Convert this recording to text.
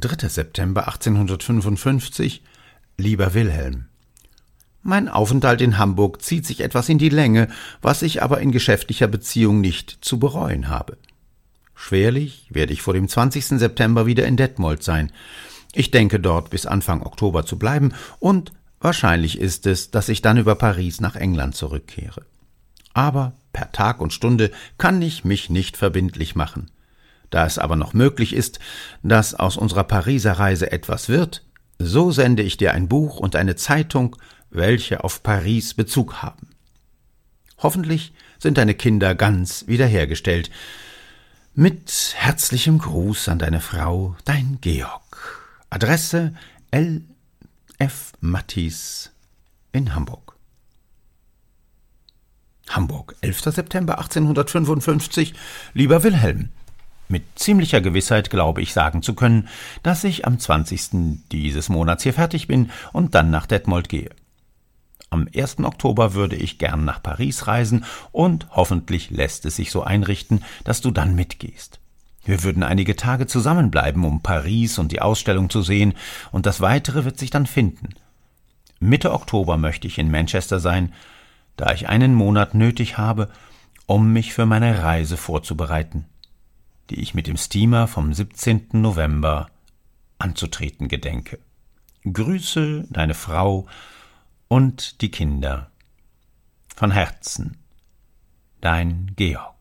3. September 1855. Lieber Wilhelm, mein Aufenthalt in Hamburg zieht sich etwas in die Länge, was ich aber in geschäftlicher Beziehung nicht zu bereuen habe. Schwerlich werde ich vor dem 20. September wieder in Detmold sein. Ich denke dort bis Anfang Oktober zu bleiben und wahrscheinlich ist es, dass ich dann über Paris nach England zurückkehre. Aber per Tag und Stunde kann ich mich nicht verbindlich machen. Da es aber noch möglich ist, dass aus unserer Pariser Reise etwas wird, so sende ich dir ein Buch und eine Zeitung, welche auf Paris Bezug haben. Hoffentlich sind deine Kinder ganz wiederhergestellt. Mit herzlichem Gruß an deine Frau, dein Georg. Adresse L. F. Mattis in Hamburg. Hamburg, 11. September 1855. Lieber Wilhelm, mit ziemlicher Gewissheit glaube ich sagen zu können, dass ich am 20. dieses Monats hier fertig bin und dann nach Detmold gehe. Am 1. Oktober würde ich gern nach Paris reisen und hoffentlich lässt es sich so einrichten, dass du dann mitgehst. Wir würden einige Tage zusammenbleiben, um Paris und die Ausstellung zu sehen, und das Weitere wird sich dann finden. Mitte Oktober möchte ich in Manchester sein, da ich einen Monat nötig habe, um mich für meine Reise vorzubereiten, die ich mit dem Steamer vom 17. November anzutreten gedenke. Grüße deine Frau und die Kinder. Von Herzen, dein Georg.